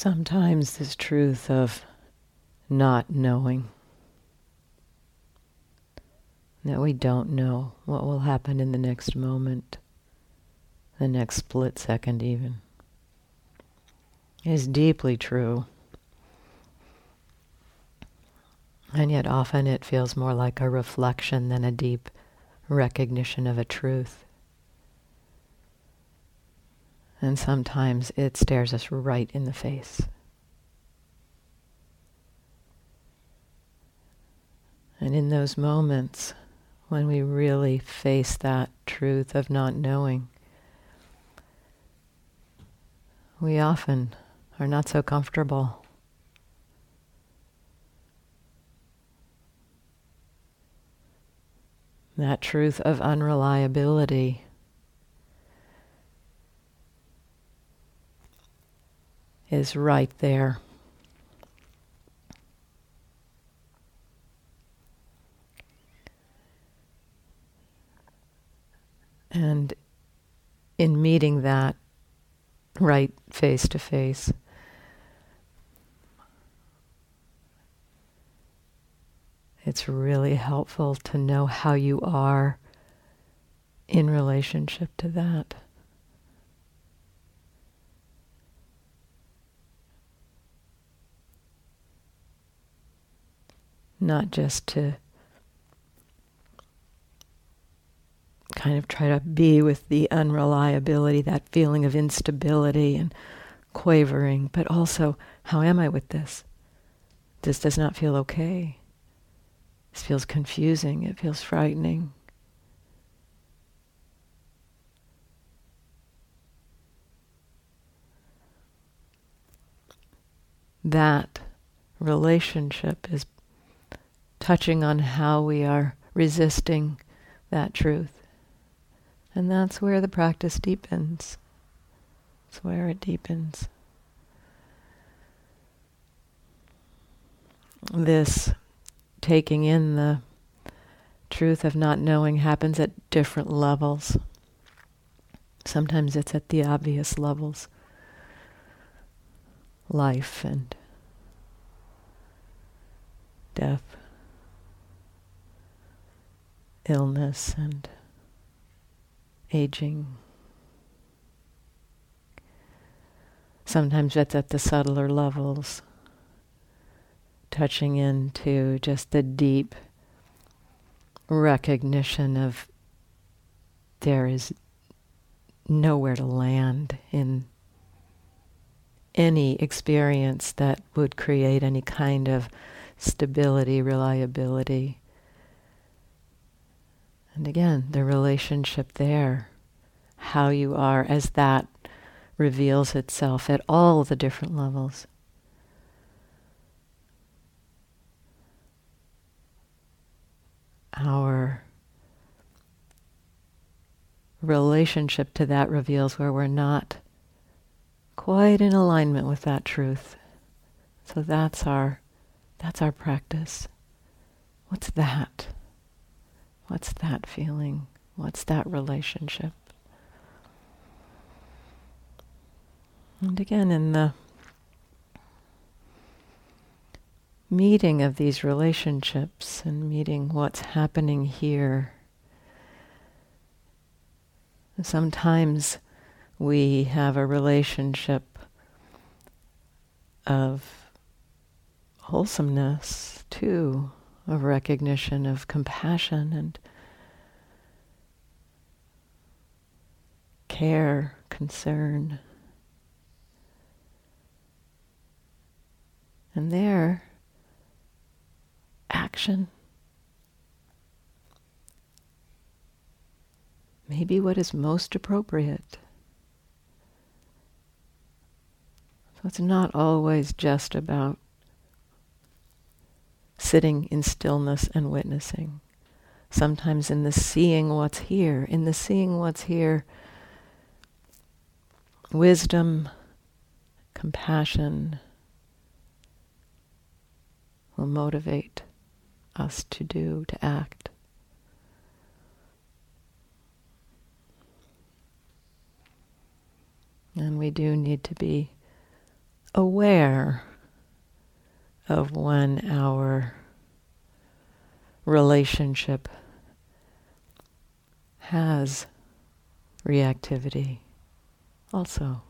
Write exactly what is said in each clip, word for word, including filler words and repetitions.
Sometimes this truth of not knowing, that we don't know what will happen in the next moment, the next split second even, is deeply true. And yet often it feels more like a reflection than a deep recognition of a truth. And sometimes it stares us right in the face. And in those moments when we really face that truth of not knowing, we often are not so comfortable. That truth of unreliability is right there. And in meeting that right face to face, it's really helpful to know how you are in relationship to that. Not just to kind of try to be with the unreliability, that feeling of instability and quavering, but also, how am I with this? This does not feel okay. This feels confusing. It feels frightening. That relationship is touching on how we are resisting that truth. And that's where the practice deepens. It's where it deepens. This taking in the truth of not knowing happens at different levels. Sometimes it's at the obvious levels. Life and death, illness and aging. Sometimes it's at the subtler levels, touching into just the deep recognition of there is nowhere to land in any experience that would create any kind of stability, reliability. And again, the relationship there, how you are as that reveals itself at all the different levels. Our relationship to that reveals where we're not quite in alignment with that truth. So that's our that's our practice. What's that? What's that feeling? What's that relationship? And again, in the meeting of these relationships and meeting what's happening here, sometimes we have a relationship of wholesomeness too, of recognition, of compassion and care, concern. And there, action may be what is most appropriate. So it's not always just about sitting in stillness and witnessing. Sometimes in the seeing what's here, in the seeing what's here, wisdom, compassion will motivate us to do, to act. And we do need to be aware of when our relationship has reactivity also.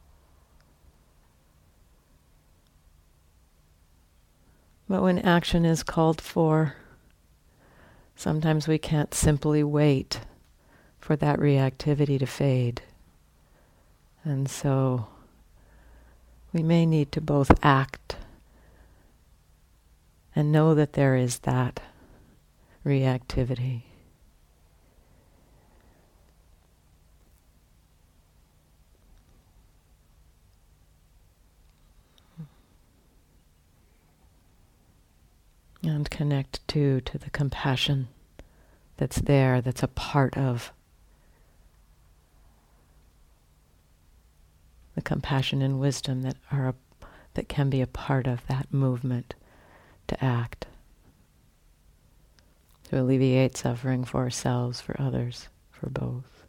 But when action is called for, sometimes we can't simply wait for that reactivity to fade. And so we may need to both act and know that there is that reactivity. And connect too to the compassion that's there, that's a part of the compassion and wisdom that are a, that can be a part of that movement to act, to alleviate suffering for ourselves, for others, for both.